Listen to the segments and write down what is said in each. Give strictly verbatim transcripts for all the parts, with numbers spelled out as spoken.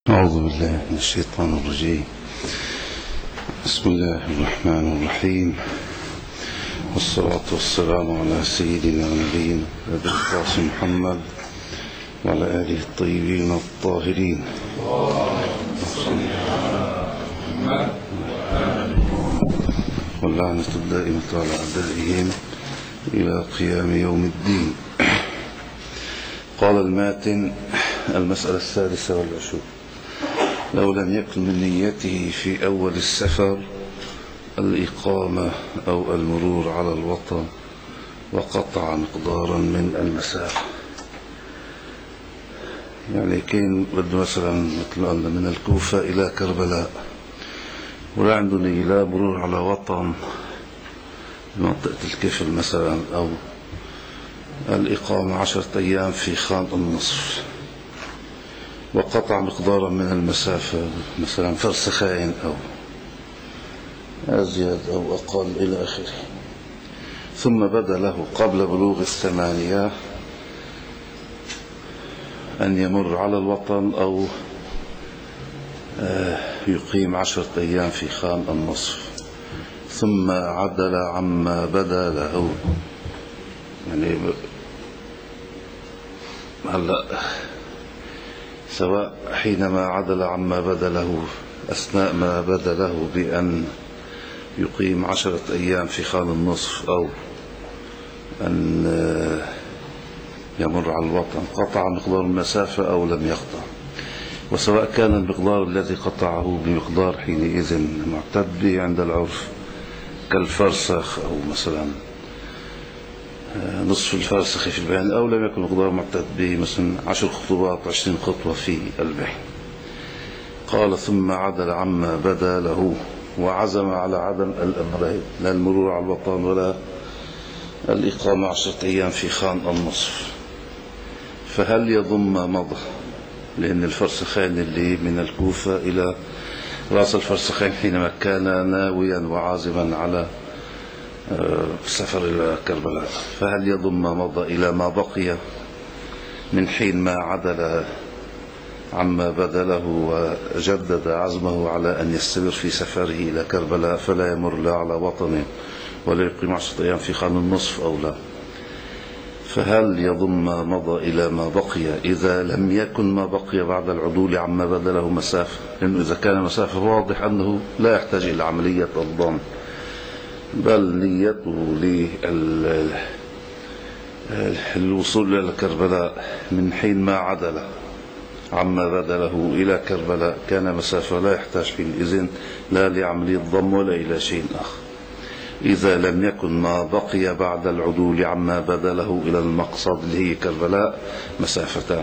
أعوذ بالله من الشيطان الرجيم. بسم الله الرحمن الرحيم، والصلاة والسلام على سيدنا ونبينا أبي القاسم محمد وعلى آله الطيبين الطاهرين، واللعنة الدائمة على أعدائهم إلى قيام يوم الدين. قال الماتن: المسألة الثالثة والعشرون: لو لم يكن من نيته في أول السفر الإقامة أو المرور على الوطن وقطع مقدارا من المسافة، يعني كان بده مثلا مثل ما قلنا من الكوفة إلى كربلاء، ولا عنده نية لا مرور على وطن منطقة الكفل مثلا، أو الإقامة عشرة أيام في خان النصف، وقطع مقدارا من المسافة مثلا فرسخين أو أزيد أو أقل إلى آخره، ثم بدا له قبل بلوغ الثمانية أن يمر على الوطن أو يقيم عشرة أيام في خان النصف، ثم عدل عما بدا له. يعني هلا سواء حينما عدل عما بدا له أثناء ما بدا له بأن يقيم عشرة أيام في خان النصف، أو أن يمر على الوطن قطع مقدار المسافة أو لم يقطع، وسواء كان المقدار الذي قطعه بمقدار حينئذ معتد به عند العرف كالفرسخ أو مثلا نصف الفرسخ في البحر، أو لم يكن مقدار معتد به مثلا عشر خطوات عشرين خطوة في البحر. قال: ثم عدل عما بدا له وعزم على عدم الأمرين، لا المرور على الوطن ولا الإقامة عشرة أيام في خان النصف، فهل يضم مضى؟ لأن الفرسخين اللي من الكوفة إلى رأس الفرسخين حينما كان ناويا وعازما على سفر إلى كربلاء، فهل يضم مضى إلى ما بقي من حين ما عدل عما بدا له وجدد عزمه على أن يستمر في سفره إلى كربلاء، فلا يمر لا على وطنه ولا يقيم عشرة أيام في خان النصف أو لا؟ فهل يضم مضى إلى ما بقي إذا لم يكن ما بقي بعد العدول عما بدا له مسافة؟ لأنه إذا كان مسافة واضح أنه لا يحتاج إلى عملية الضم، بل نيته للوصول إلى كربلاء من حين ما عدل عما بدا له إلى كربلاء كان مسافة لا يحتاج حينئذ لا لعملية ضم ولا إلى شيء آخر، إذا لم يكن ما بقي بعد العدول عما بدا له إلى المقصد اللي هي كربلاء مسافتان.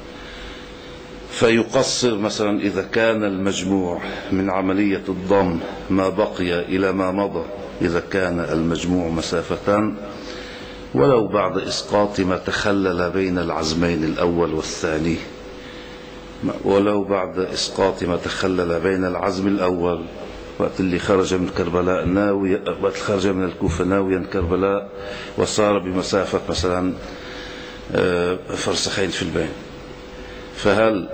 فيقصر مثلا إذا كان المجموع من عملية الضم ما بقي إلى ما مضى، إذا كان المجموع مسافتان، ولو بعد إسقاط ما تخلل بين العزمين الأول والثاني، ولو بعد إسقاط ما تخلل بين العزم الأول وقت اللي خرج من كربلاء ناوي، وقت خرج من الكوفة ناويا كربلاء وصار بمسافة مثلا فرسخين في البين، فهل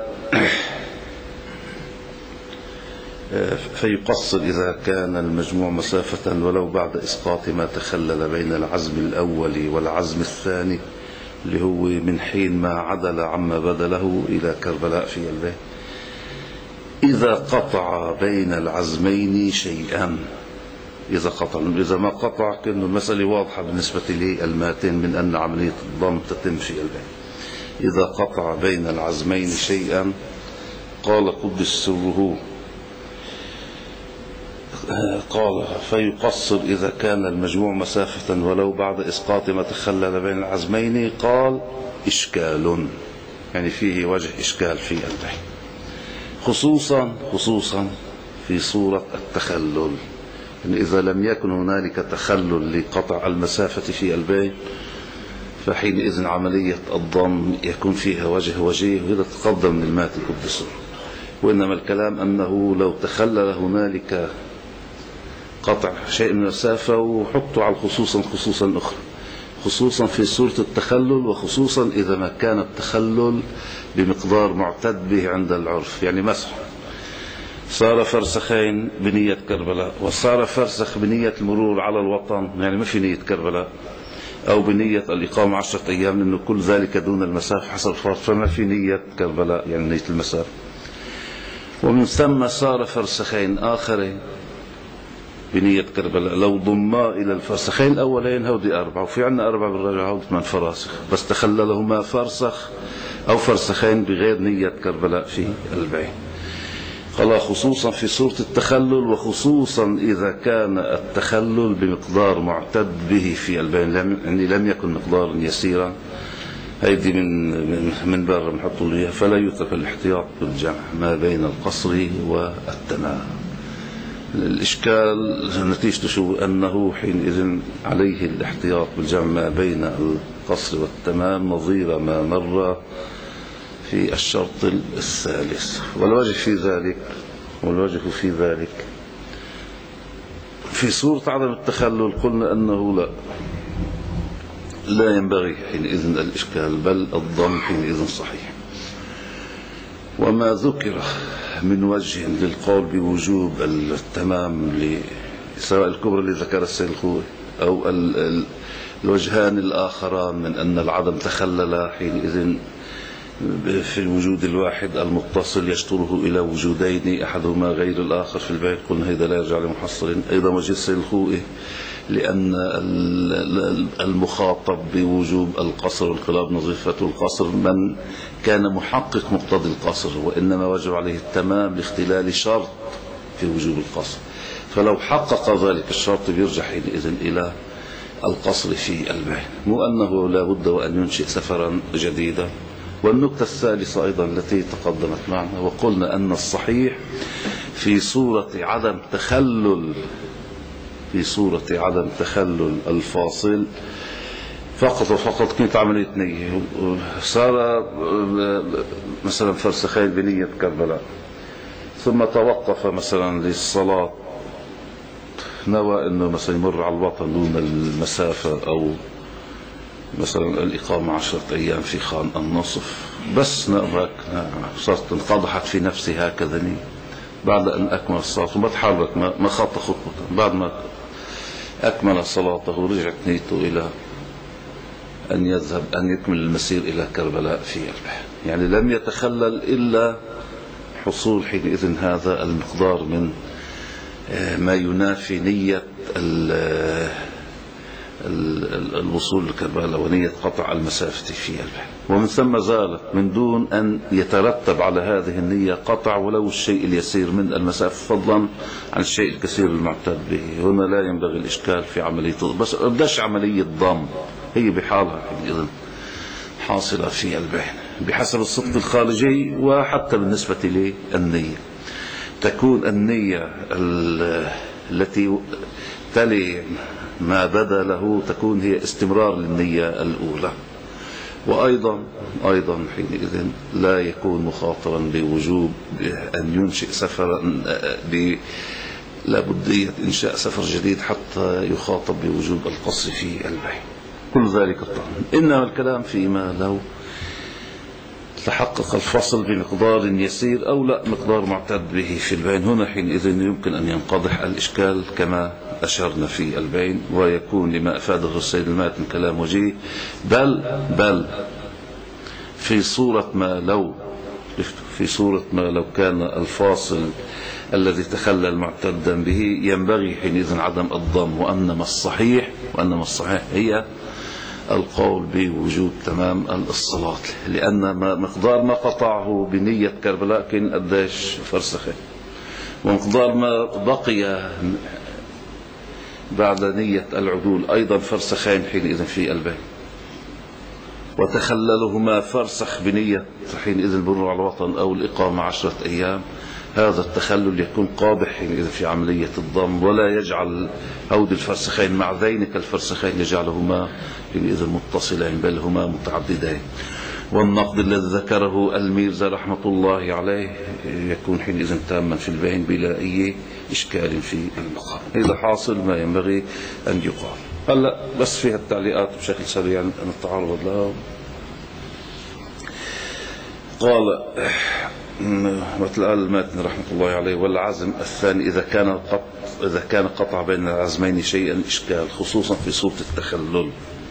فيقصر إذا كان المجموع مسافة ولو بعد إسقاط ما تخلل بين العزم الأول والعزم الثاني اللي هو من حين ما عدل عما بدا له إلى كربلاء في البيت. إذا قطع بين العزمين شيئا، إذا قطع، إذا ما قطع كأنه المسألة واضحة بالنسبة للماتن من أن عملية الضم تتم في البيت. إذا قطع بين العزمين شيئا، قال قدس سره، قال: فيقصر إذا كان المجموع مسافة ولو بعد إسقاط ما تخلل بين العزمين. قال: إشكال، يعني فيه وجه إشكال في البحث، خصوصا خصوصا في صورة التخلل، يعني إذا لم يكن هنالك تخلل لقطع المسافة في البين فحينئذ عملية الضم يكون فيها وجه وجيه، وهذا تقدم من المات القدس. وإنما الكلام أنه لو تخلل هنالك قطع شيء من المسافة وحطوا على خصوصا خصوصا أخرى، خصوصا في صورة التخلل، وخصوصا إذا ما كان التخلل بمقدار معتد به عند العرف. يعني مثلا صار فرسخين بنية كربلاء، وصار فرسخ بنية المرور على الوطن، يعني ما في نية كربلاء، أو بنية الإقامة عشرة أيام، لأنه كل ذلك دون المسافة حسب الفرض، فما في نية كربلاء يعني نية المسافة. ومن ثم صار فرسخين آخرين بنية كربلاء، لو ضما إلى الفرسخين الأولين هودي أربعة، وفي عنا أربعة بالرجع هودي ثمان فراسخ، بس تخللهما فرسخ أو فرسخين بغير نية كربلاء في البيع. قال خصوصا في صورة التخلل، وخصوصا إذا كان التخلل بمقدار معتد به في البين، يعني لم يكن مقدارا يسيرا، هيدي من من, من برا بنحطوا ليها، فلا يترك الاحتياط بالجمع ما بين القصر والتمام. الإشكال نتيجته شو؟ أنه حينئذ عليه الاحتياط بالجمع ما بين القصر والتمام، نظير ما مر في الشرط الثالث. والوجه في ذلك والوجه في ذلك في صورة عدم التخلل قلنا أنه لا لا ينبغي حينئذ الإشكال، بل الضم حينئذ صحيح. وما ذكر من وجه للقول بوجوب التمام سواء الكبرى اللي ذكر السيد الخوي أو الوجهان الآخران من أن العدم تخلل حينئذ في الوجود الواحد المتصل يشطره إلى وجودين أحدهما غير الآخر في البيت، قلنا هذا لا يرجع لمحصل. أيضا وجه السيد الخوئي لأن المخاطب بوجوب القصر والانقلاب نظيفة القصر من كان محقق مقتضي القصر، وإنما وجب عليه التمام لاختلال شرط في وجوب القصر، فلو حقق ذلك الشرط بيرجع حينئذ إلى القصر في البيت، مو أنه لا بد وأن ينشئ سفرا جديدا. والنقطة الثالثة أيضا التي تقدمت معنا، وقلنا أن الصحيح في صورة عدم تخلل في صورة عدم تخلل الفاصل فقط وفقط كانت عملية نية. صار مثلا فرسخين بنية كربلاء، ثم توقف مثلا للصلاة، نوى أنه مثلا يمر على الوطن دون المسافة، أو مثلا الإقامة عشرة أيام في خان النصف، بس نأمرك صارت انقضحت في نفسي هكذا نية بعد أن أكمل الصلاة، وما تحرك ما خط خطوة، بعد ما أكمل صلاته رجعت نيته إلى أن يذهب أن يكمل المسير إلى كربلاء في البحر، يعني لم يتخلل إلا حصول حينئذ هذا المقدار من ما ينافي نية الوصول لكربلاء ونية قطع المسافة في البحر. ومن ثم زالت من دون أن يترتب على هذه النية قطع ولو الشيء اليسير من المسافة، فضلا عن الشيء الكثير المعتاد به. هنا لا ينبغي الإشكال في عملية، بس بدش عملية ضم هي بحالها إذن حاصلة في البحر بحسب الصدق الخارجي. وحتى بالنسبة للنية تكون النية التي تلي ما بدا له تكون هي استمرار للنية الأولى. وأيضا أيضا حينئذ لا يكون مخاطرا بوجوب أن ينشئ سفرا بلابدية إنشاء سفر جديد حتى يخاطب بوجوب القصر في البيع. كل ذلك طبعا إنما الكلام فيما لو تحقق الفصل بمقدار يسير أو لا مقدار معتد به في البين. هنا حينئذ يمكن أن ينقضح الإشكال كما أشرنا في البين، ويكون لما أفاده السيد المات من كلام وجيه، بل بل في صورة ما لو في صورة ما لو كان الفاصل الذي تخلل معتدا به ينبغي حينئذ عدم الضم، وأنما الصحيح وأنما الصحيح هي القول بوجود تمام الصلاة، لأن مقدار ما قطعه بنية كربلاء كان قداش فرسخة، ومقدار ما بقي بعد نية العدول أيضا فرسخين حينئذ في البيت، وتخللهما فرسخ بنية حينئذ البر على الوطن أو الإقامة عشرة أيام. هذا التخلل يكون قابح حينئذ في عملية الضم، ولا يجعل هود الفرسخين مع ذينك الفرسخين يجعلهما حينئذ متصلين، بل هما متعددين. والنقد الذي ذكره الميرزا رحمة الله عليه يكون حينئذ تاما في البين بلا أي إشكال في المقام. إذا حاصل ما ينبغي أن يقال. هلا بس فيها التعليقات بشكل سريع نتعرض لها. قال مثل قال الماتن رحمة الله عليه: والعزم الثاني إذا كان القطع إذا كان قطع بين العزمين شيئا إشكال، خصوصا في صورة التخلل.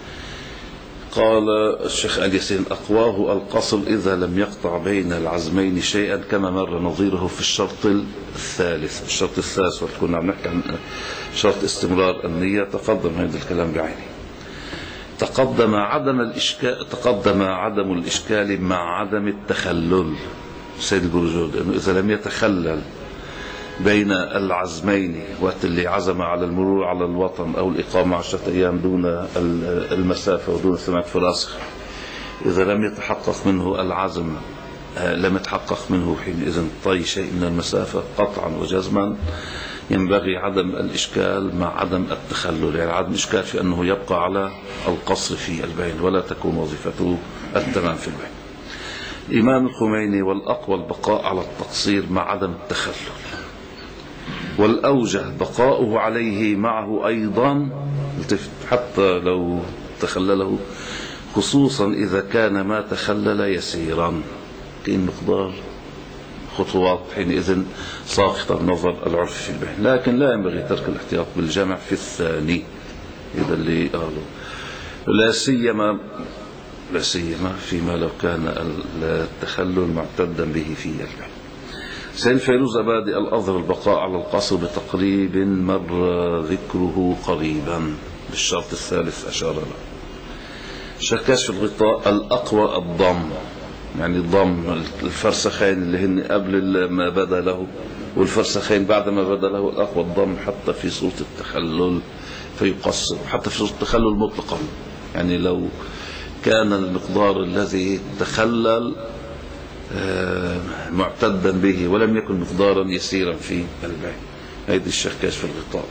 قال الشيخ آل ياسين: أقواه القصر إذا لم يقطع بين العزمين شيئا، كما مر نظيره في الشرط الثالث. الشرط الثالث وقت كنا عم نحكي عن شرط استمرار النية تقدم هذا الكلام بعينه. تقدم عدم الإشكال تقدم عدم الإشكال مع عدم التخلل. سيد البرجود إنه إذا لم يتخلل بين العزمين، وقت اللي عزم على المرور على الوطن أو الإقامة عشرة أيام دون المسافة ودون ثمانية فراسخ، إذا لم يتحقق منه العزم لم يتحقق منه حينئذ طي شيء من المسافة قطعا وجزما، ينبغي عدم الإشكال مع عدم التخلل. يعني عدم الإشكال في أنه يبقى على القصر في البين ولا تكون وظيفته التمام في البين. إمام الخميني: والأقوى البقاء على التقصير مع عدم التخلل، والأوجه بقاؤه عليه معه أيضا حتى لو تخلله، خصوصا إذا كان ما تخلل يسيرا، كأن مقدار خطوات حينئذ ساقطة النظر العرفي في البين. لكن لا ينبغي ترك الاحتياط بالجمع في الثاني، إذا اللي قالوا لا سيما لا سيما فيما لو كان التخلل معتدا به في البين. سيد فيروز أبادي: الأظهر البقاء على القصر بتقريب مر ذكره قريبا، بالشرط الثالث أشار له. شكاش في الغطاء: الأقوى الضم، يعني الضم الفرسخين اللي هن قبل ما بدا له والفرسخين بعد ما بدا له، الأقوى الضم حتى في صورة التخلل فيقصر، حتى في صورة التخلل مطلقا. يعني لو كان المقدار الذي تخلل معتدا به ولم يكن مقدارا يسيرا في البين. هيدي الشكاش في الغطاء.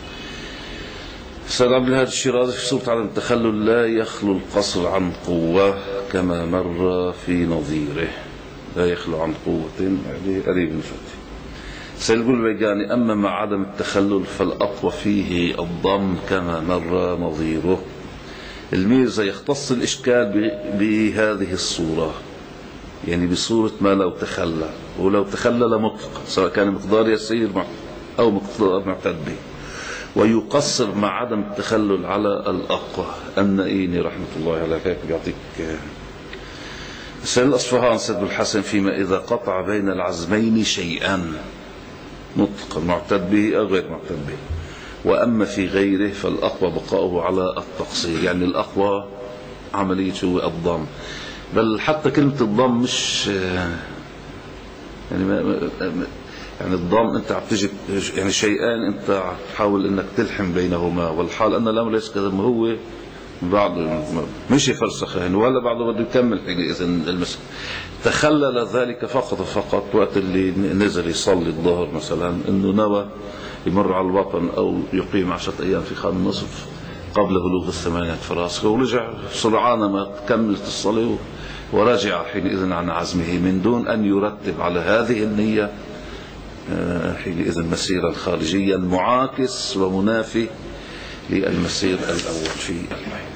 سيد عبد الهادي الشيرازي: في صورة عدم التخلل لا يخلو القصر عن قوة، كما مر في نظيره. لا يخلو عن قوة، يعني قريب من فتح. سيد البيجاني: أما مع عدم التخلل فالأقوى فيه الضم، كما مر نظيره. الميرزا: يختص الإشكال بهذه الصورة، يعني بصورة ما لو تخلل، ولو تخلل مطلقا سواء كان مقدار يسير أو مقدار معتد به، ويقصر مع عدم التخلل على الأقوى. النائيني رحمة الله عليه هيك بيعطيك. سيد الأصفهان: سيد الحسن: فيما إذا قطع بين العزمين شيئا مطلقا معتد به أو غير معتد به، وأما في غيره فالأقوى بقاؤه على التقصير. يعني الأقوى عملية هو الضم، بل حتى كلمة الضم مش يعني ما يعني الضم انت عم تجي يعني شيئان انت تحاول انك تلحم بينهما، والحال ان الامر ليس كذا، ما هو بعض مش يفرسخين ولا بعضه بده يكمل حينئذ المسألة. تخلل ذلك فقط فقط وقت اللي نزل يصلي الظهر مثلا، انه نوى يمر على الوطن او يقيم عشرة ايام في خان النصف قبل بلوغ الثمانية فراسخ، ورجع سرعان ما كملت الصلاة ورجع حينئذ عن عزمه من دون ان يرتب على هذه النية حينئذ مسيرا خارجيا معاكس ومنافي للمسير الأول في البين.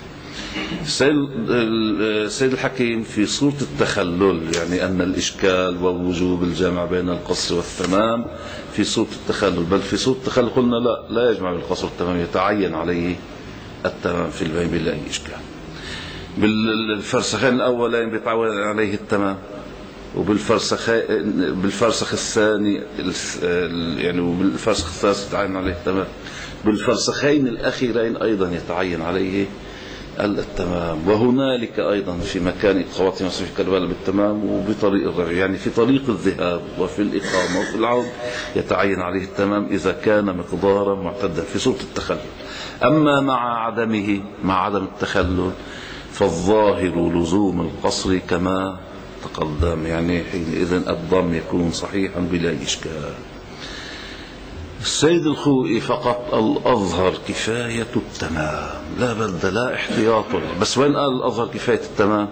السيد الحكيم: في صورة التخلل، يعني أن الإشكال ووجوب الجمع بين القصر والتمام في صورة التخلل، بل في صورة التخلل قلنا لا لا يجمع بين القصر والتمام، يتعين عليه التمام في البين بلا أي إشكال. بالفرسخين الأولين بيتعين عليه التمام، وبالفرسخ بالفرسخ الثاني يعني وبالفرسخ الثالث يتعين عليه التمام، بالفرسخين الأخيرين أيضا يتعين عليه التمام. وهنالك أيضا في مكان إقامة مصر في كربلاء بالتمام وبطريق الرجع، يعني في طريق الذهاب وفي الإقامة وفي العود يتعين عليه التمام إذا كان مقدارا معتدا في صورة التخلل. أما مع عدمه مع عدم التخلل فالظاهر لزوم القصر كما تقدم، يعني حينئذ الضم يكون صحيحا بلا إشكال. السيد الخوئي: فقط الأظهر كفاية التمام، لا بد لا احتياط. بس وين قال الأظهر كفاية التمام؟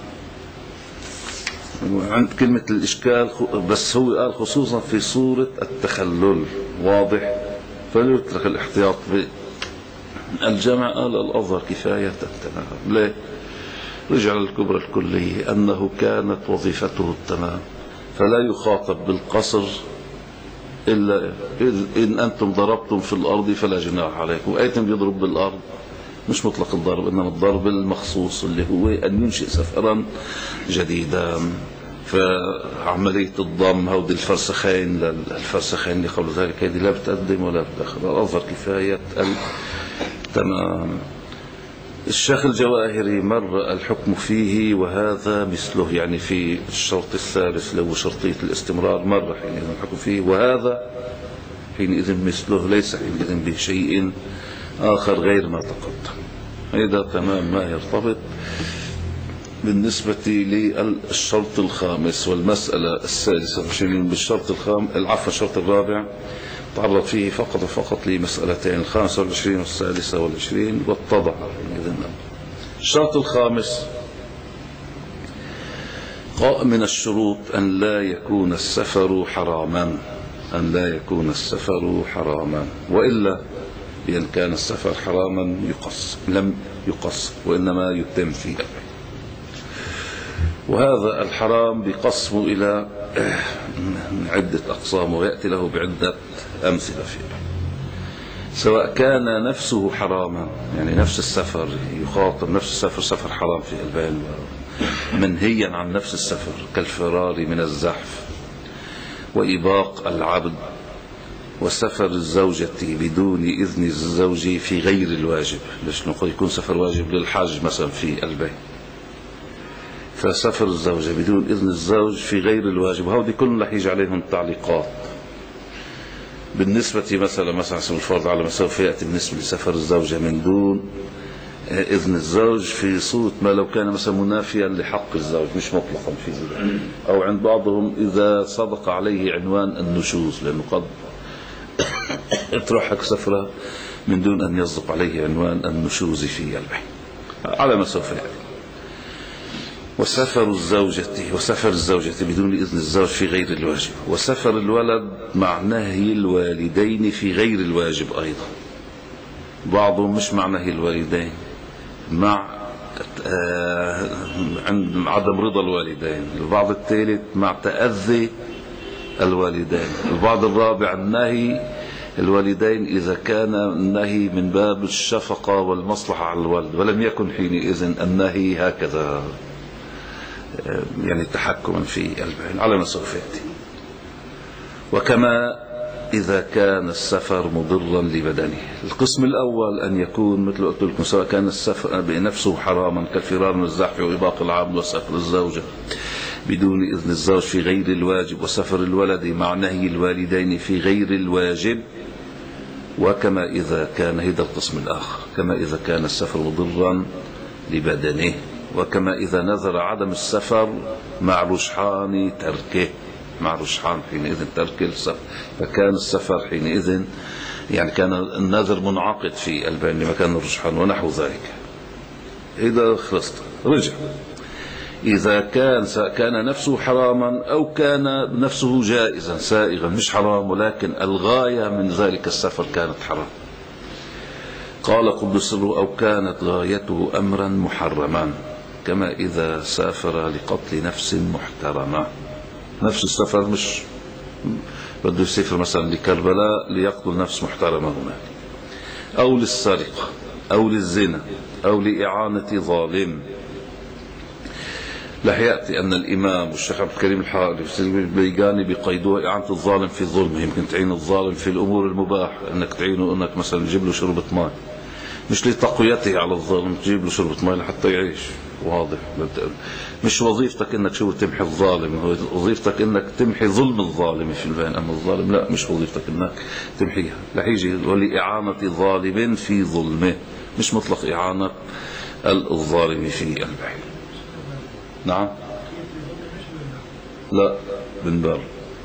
عند كلمة الإشكال، بس هو قال خصوصا في صورة التخلل، واضح، فليترك الاحتياط الجمع قال الأظهر كفاية تمام. ليه؟ رجع للكبرى الكلية أنه كانت وظيفته التمام، فلا يخاطب بالقصر إلا إن أنتم ضربتم في الأرض فلا جناح عليكم. أيتم يضرب بالأرض مش مطلق الضرب، إنما الضرب المخصوص اللي هو أن ينشئ سفرا جديدا. فعملية الضم هودي الفرسخين للفرسخين اللي قبل ذلك هذه لا بتقدم ولا بتأخر، الأظهر كفاية تمام. الشيخ الجواهري مر الحكم فيه وهذا مثله، يعني في الشرط الثالث اللي هو شرطية الاستمرار مر حينئذ الحكم فيه وهذا حينئذ مثله، ليس حينئذ بشيء آخر غير ما تقدم. هذا تمام ما يرتبط بالنسبة للشرط الخامس. والمسألة السادسة والعشرين بالشرط الخامس العفو الشرط الرابع تعرض فيه فقط وفقط لمسألتين، الخامسة والعشرين والسادسة والعشرين، واتضح الشرط الخامس من الشروط أن لا يكون السفر حراما، أن لا يكون السفر حراما، وإلا بأن كان السفر حراما يقص لم يقص وإنما يتم فيه. وهذا الحرام بقسمه إلى عدة أقسام ويأتي له بعدة أمثلة فيه. سواء كان نفسه حراما، يعني نفس السفر يخاطب نفس السفر سفر حرام في البال، منهيا عن نفس السفر كالفرار من الزحف وإباق العبد وسفر الزوجة بدون إذن الزوج في غير الواجب. ليش نقول يكون سفر واجب للحج مثلا في البيت، فسفر الزوجة بدون إذن الزوج في غير الواجب، هذه كلها رح يجي عليهم تعليقات. بالنسبة مثلا مثلا اسم الفرض على ما سوف يأتي بالنسبة لسفر الزوجة من دون إذن الزوج في صورة ما لو كان مثلا منافيا لحق الزوج مش مطلقا في ذلك، أو عند بعضهم إذا صدق عليه عنوان النشوز، لأنه قد تروحك سفرة من دون أن يصدق عليه عنوان النشوز في البيت على ما سوف يأتي. وسفر الزوجة وسفر الزوجة بدون إذن الزوج في غير الواجب، وسفر الولد مع نهي الوالدين في غير الواجب أيضا. بعضهم مش مع نهي الوالدين، مع آه عند عدم رضا الوالدين. البعض الثالث مع تأذي الوالدين. البعض الرابع النهي الوالدين إذا كان النهي من باب الشفقة والمصلحة على الولد، ولم يكن حينئذ النهي هكذا يعني تحكما في البين على ما سوف يأتي. وكما إذا كان السفر مضرا لبدنه. القسم الأول أن يكون مثل قلت لكم سواء كان السفر بنفسه حراما كالفرار من الزحف وإباق العبد وسفر الزوجة بدون إذن الزوج في غير الواجب، وسفر الولد مع نهي الوالدين في غير الواجب. وكما إذا كان هذا القسم الآخر كما إذا كان السفر مضرا لبدنه، وكما إذا نذر عدم السفر مع رجحان تركه، مع رجحان حينئذ ترك السفر، فكان السفر حينئذ يعني كان النذر منعقد في البين لمكان الرجحان ونحو ذلك. إذا خلصت رجع إذا كان كان نفسه حراما أو كان نفسه جائزا سائغا مش حرام ولكن الغاية من ذلك السفر كانت حرام. قال قدس سره أو كانت غايته أمرا محرما، كما إذا سافر لقتل نفس محترمة. نفس السفر مش بده يسافر مثلا لكربلاء ليقتل نفس محترمة هناك، أو للسرقة أو للزنا أو لإعانة ظالم. لا يأتي أن الإمام والشيخ عبد الكريم الحارث البيجاني بقيدوه إعانة الظالم في ظلمه. يمكن تعين الظالم في الأمور المباح، أنك تعينه أنك مثلا تجيب له شربة ماء مش لتقويته على الظالم، تجيب له شربة ماء لحتى يعيش. واضح؟ مش وظيفتك انك شو تمحي الظالم، وظيفتك انك تمحي ظلم الظالم في البين. اما الظالم لا، مش وظيفتك انك تمحيها. رح يجي ولإعانة ظالم في ظلمه، مش مطلق إعانة الظالم في البين. نعم لا بن بر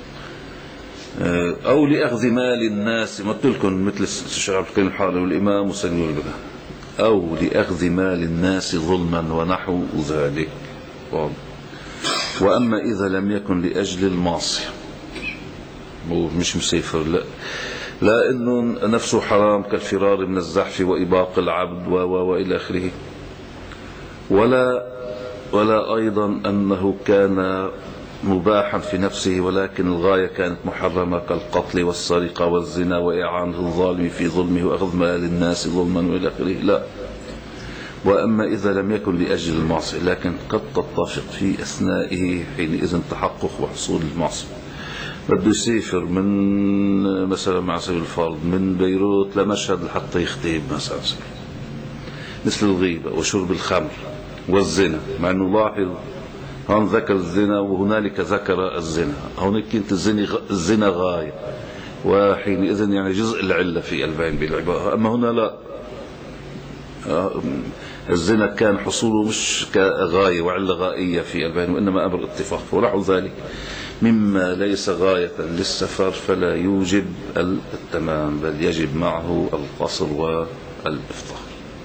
أو لأخذ مال الناس، ما قلت لكم مثل الشيخ عبد الكريم الحارث والإمام وسني والبقى، أو لأخذ مال الناس ظلما ونحو ذلك. وأما إذا لم يكن لأجل المعصية، مش مسافر لا لا إنه نفسه حرام كالفرار من الزحف وإباق العبد و وإلى آخره، ولا ولا أيضا أنه كان مباحا في نفسه ولكن الغاية كانت محرمة كالقتل والسرقة والزنا وإعانة الظالم في ظلمه وأخذ مال الناس ظلما وإلى آخره، لا. وأما إذا لم يكن لأجل المعصية لكن قد تتفق في أثنائه حينئذ تحقق وحصول المعصية، بده يسافر من مثلا مع سبيل الفرض من بيروت لمشهد لحتى يختيب مثلا، مثل الغيبة وشرب الخمر والزنا، مع أنه لاحظ هون ذكر الزنا وهنالك ذكر الزنا، هونيك كنت الزنا غاية وحينئذ يعني جزء العلة في البين بالعبارة، أما هنا لا، الزنا كان حصوله مش كغاية وعلة غائية في البين وإنما أمر اتفاق، ونحو ذلك مما ليس غاية للسفر فلا يوجب التمام بل يجب معه القصر والإفطار.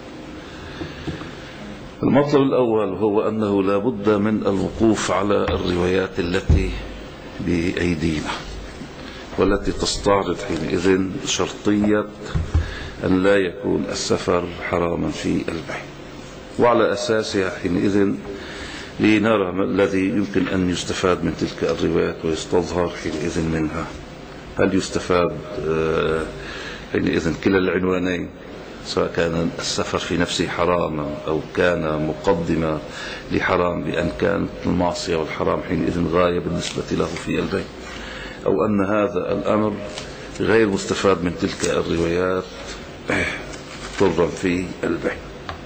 المطلب الأول هو أنه لا بد من الوقوف على الروايات التي بأيدينا والتي تستعرض حينئذ شرطية أن لا يكون السفر حراما في البيت، وعلى أساسها حينئذ لنرى ما الذي يمكن أن يستفاد من تلك الروايات ويستظهر حينئذ منها. هل يستفاد حينئذ كلا العنوانين، سواء كان السفر في نفسه حراما أو كان مقدمة لحرام بأن كانت المعصية والحرام حينئذ غاية بالنسبة له في البيت، أو أن هذا الأمر غير مستفاد من تلك الروايات طرا في البيت.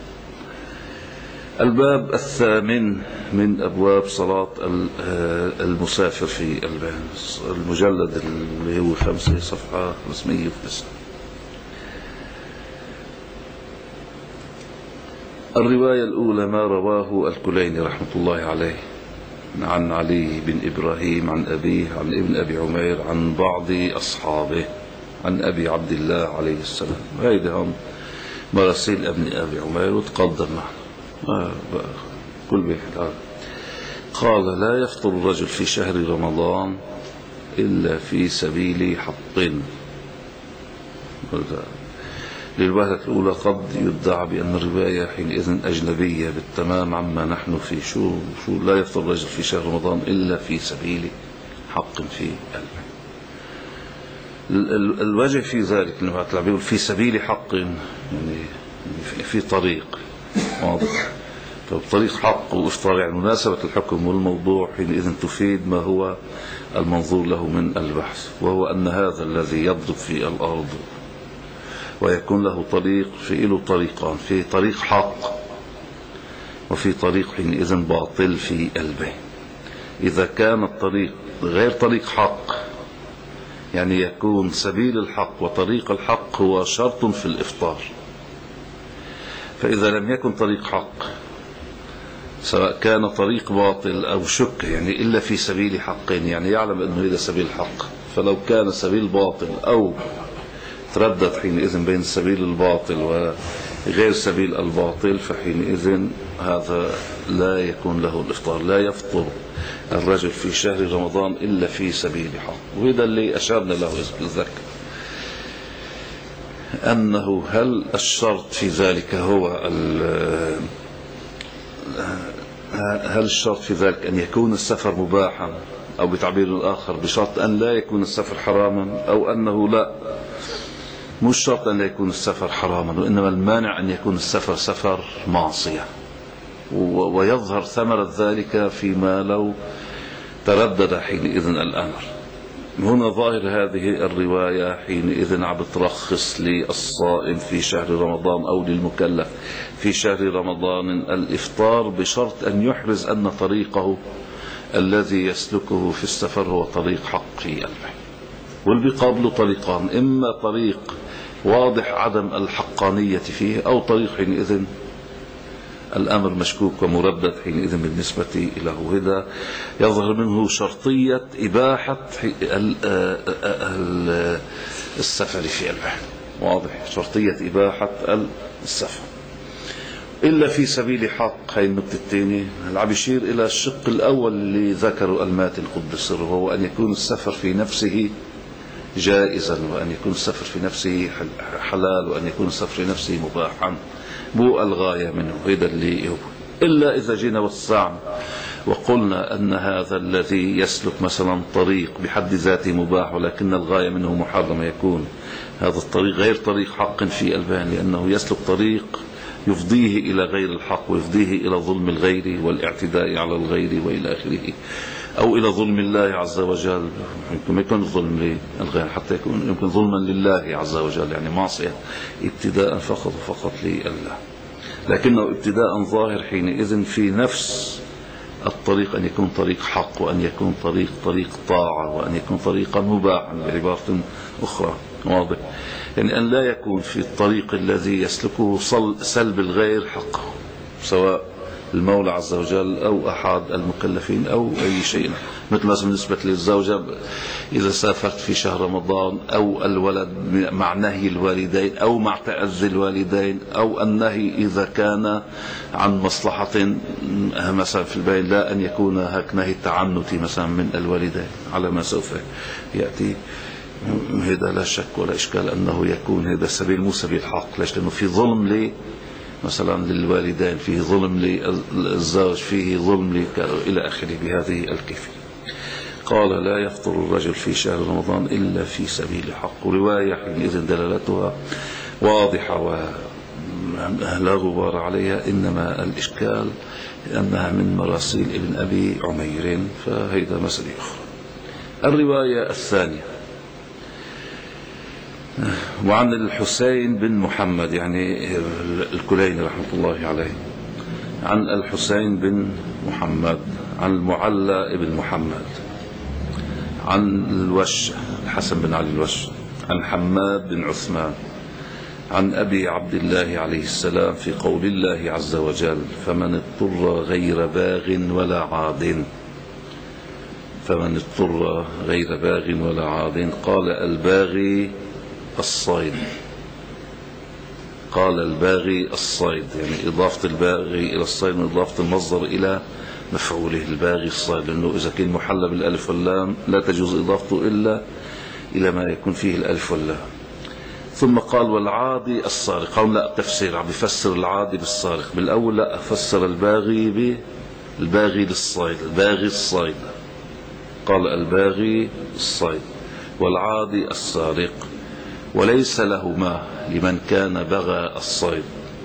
الباب الثامن من أبواب صلاة المسافر في البيت، المجلد اللي هو خمسة صفحة خمسمائة وتسعة. الرواية الأولى ما رواه الكليني رحمة الله عليه عن علي بن إبراهيم عن أبيه عن ابن أبي عمير عن بعض أصحابه عن أبي عبد الله عليه السلام. هيدا هم مراسيل ابن أبي عمير وتقدم معنا كل بيت. قال لا يفطر الرجل في شهر رمضان إلا في سبيل حق. للوهلة الأولى قد يدعى بأن الرواية حينئذ أجنبية بالتمام عما نحن فيه. شو شو لا يفطر الرجل في شهر رمضان إلا في سبيل حق في قلبه. الوجه في ذلك انه بيقول في سبيل حق، يعني في طريق واضح، طريق حق وافطار يعني مناسبة الحكم والموضوع حينئذ تفيد ما هو المنظور له من البحث، وهو أن هذا الذي يضرب في الأرض ويكون له طريق، في له طريقان، في طريق حق وفي طريق حينئذ باطل في قلبه. إذا كان الطريق غير طريق حق يعني يكون سبيل الحق وطريق الحق هو شرط في الإفطار، فإذا لم يكن طريق حق سواء كان طريق باطل أو شك يعني إلا في سبيل حق، يعني يعلم أنه هذا سبيل حق، فلو كان سبيل باطل أو تردد حينئذ بين سبيل الباطل وغير سبيل الباطل فحينئذ هذا لا يكون له الإفطار. لا يفطر الرجل في شهر رمضان إلا في سبيل حق. وهذا اللي أشارنا له بالذكر أنه هل الشرط في ذلك هو هل الشرط في ذلك أن يكون السفر مباحا أو بتعبير آخر بشرط أن لا يكون السفر حراما، أو أنه لا مش شرط أن لا يكون السفر حراما وإنما المانع أن يكون السفر سفر معصية، ويظهر ثمرة ذلك فيما لو تردد حينئذ الأمر. هنا ظاهر هذه الرواية حينئذ عم بترخص للصائم في شهر رمضان أو للمكلف في شهر رمضان الإفطار بشرط أن يحرز أن طريقه الذي يسلكه في السفر هو طريق حق في قلبه. واللي بيقابله طريقان، إما طريق واضح عدم الحقانية فيه أو طريق حينئذ الأمر مشكوك ومردد حينئذ بالنسبة له. هذا يظهر منه شرطية إباحة السفر في البحر، واضح شرطية إباحة السفر إلا في سبيل حق. هاي النقطة الثانية العم يشير إلى الشق الأول اللي ذكره الماتن قدس سره، وهو أن يكون السفر في نفسه جائزا، وأن يكون السفر في نفسه حلال، وأن يكون السفر في نفسه مباحا، مو الغاية منه. هذا اللي هو. إلا إذا جينا وسعنا وقلنا أن هذا الذي يسلك مثلا طريق بحد ذاته مباح ولكن الغاية منه محرم، يكون هذا الطريق غير طريق حق في البيان، لأنه يسلك طريق يفضيه إلى غير الحق، ويفضيه إلى ظلم الغير والاعتداء على الغير وإلى آخره، أو إلى ظلم الله عز وجل. يمكن يكون ظلم للغير حتى يكون يمكن ظلما لله عز وجل، يعني معصية ابتداء فقط وفقط لله، لكنه ابتداء ظاهر حينئذ في نفس الطريق أن يكون طريق حق، وأن يكون طريق طريق طاعة، وأن يكون طريقا مباحا بعبارة أخرى. واضح؟ يعني أن لا يكون في الطريق الذي يسلكه سلب الغير حقه، سواء المولى عز وجل أو أحد المكلفين أو أي شيء. مثل ما بالنسبة للزوجة إذا سافرت في شهر رمضان، أو الولد مع نهي الوالدين أو مع تأذي الوالدين، أو النهي إذا كان عن مصلحة مثلا في البين، لا أن يكون هك نهي التعنت مثلا من الوالدين على ما سوف يأتي. هذا لا شك ولا إشكال أنه يكون هذا سبيل مو سبيل حق. ليش؟ لأنه في ظلم لي مثلا للوالدين، فيه ظلم للزوج، فيه ظلم إلى آخره بهذه الكيفية. قال لا يفطر الرجل في شهر رمضان إلا في سبيل حق. ورواية حينئذ دلالتها واضحة ولا غبار عليها، إنما الإشكال أنها من مراسيل ابن أبي عمير، فهيدا مسألة أخرى. الرواية الثانية وعن الحسين بن محمد، يعني الكليني رحمة الله عليه، عن الحسين بن محمد، عن المعلى بن محمد، عن الوش الحسن بن علي الوش، عن حماد بن عثمان، عن أبي عبد الله عليه السلام في قول الله عز وجل فمن اضطر غير باغ ولا عاد. فمن اضطر غير باغ ولا عاد. قال الباغي الصيد. قال الباغي الصيد، يعني إضافة الباغي إلى الصيد من إضافة المصدر إلى مفعوله، الباغي الصيد، لأنه إذا كان محلى بالألف واللام لا تجوز إضافته إلا إلى ما يكون فيه الألف واللام. ثم قال والعادي السارق. قال لا، تفسير عم بيفسر العادي بالسارق. بالأول لا، فسر الباغي بالباغي للصيد، الباغي الصيد. قال الباغي الصيد والعادي السارق، وليس لهما لمن كان بغى الصيد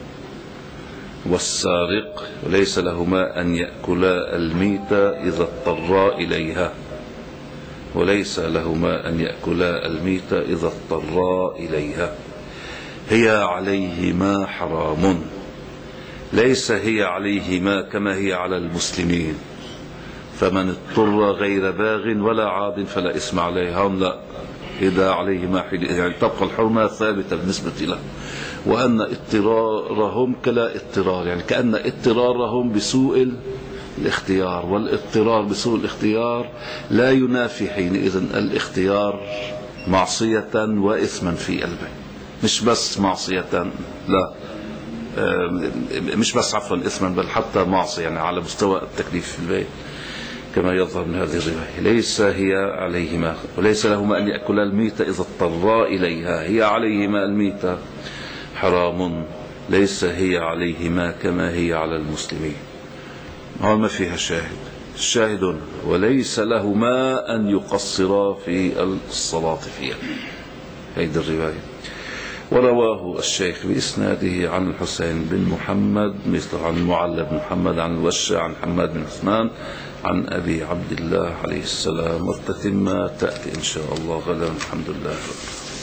والسارق، وليس لهما أن يأكلا الميتة إذا اضطرا إليها. وليس لهما أن يأكلا الميتة إذا اضطرا إليها. هي عليهما حرام، ليس هي عليهما كما هي على المسلمين. فمن اضطر غير باغ ولا عاد فلا إثم عليه. هم لا، إذا عليهما يعني تبقى الحرمة ثابتة بالنسبة له، وأن اضطرارهم كلا اضطرار، يعني كأن اضطرارهم بسوء الاختيار، والاضطرار بسوء الاختيار لا ينافي حينئذ الاختيار معصية وإثما في قلبه. مش بس معصية، لا، مش بس عفوا إثما، بل حتى معصية، يعني على مستوى التكليف في البيت كما يظهر من هذه الرواية. ليس هي عليهما، وليس لهما أن يأكلا الميتة إذا اضطرا إليها. هي عليهما الميتة حرام، ليس هي عليهما كما هي على المسلمين. هذا ما فيها شاهد. الشاهد وليس لهما أن يقصرا في الصلاة فيها. هذه الرواية. ورواه الشيخ بإسناده عن الحسين بن محمد، مثل عن المعلى بن محمد، عن الوشة، عن حماد بن عثمان، عن أبي عبد الله عليه السلام. والتتمة تأتي إن شاء الله غدا. الحمد لله.